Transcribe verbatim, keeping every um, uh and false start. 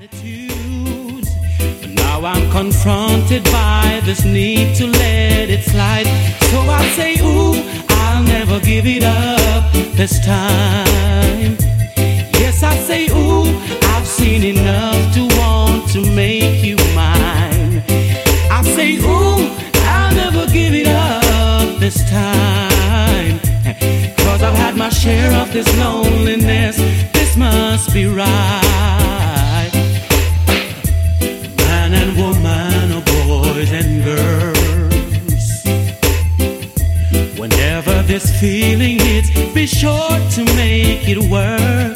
attitudes. But now I'm confronted by this need to let it slide. So I say, ooh, I'll never give it up this time. Yes, I say, ooh, I've seen enough to want to make you mine. I say, ooh, I'll never give it up this time. Cause I've had my share of this loneliness. This must be right. Man and woman, or boys and girls, whenever this feeling hits, be sure to make it work.